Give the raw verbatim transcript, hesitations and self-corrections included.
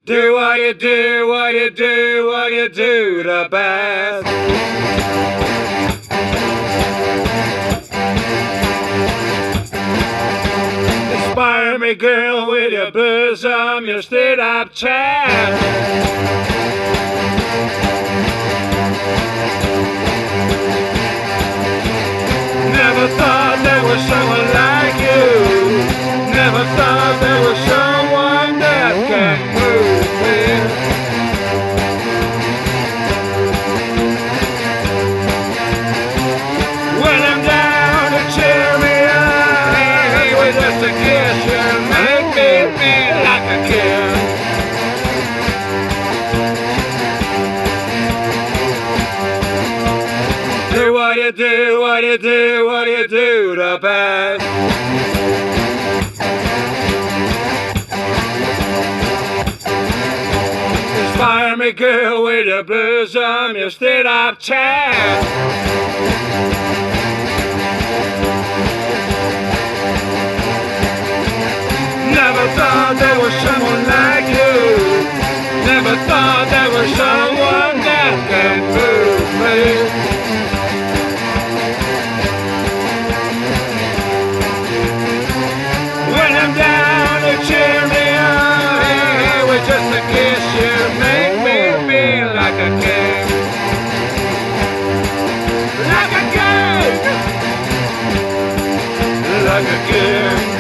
Do what you do, what you do, what you do the best. Inspire me, girl, with your bosom, your straight-up chest. Never thought there was someone like you. Never thought there was someone that can move me. When I'm down to cheer me up, with just a kiss you make me feel like a kid. Do what you do, what you do, what you do the best. Inspire me, girl, with your bosom, your straight-up chest. Never thought there was someone like you. Never thought there was someone that can move me. When I'm down to cheer me up, with just a kiss you make me feel like a king. Like a king. Like a king.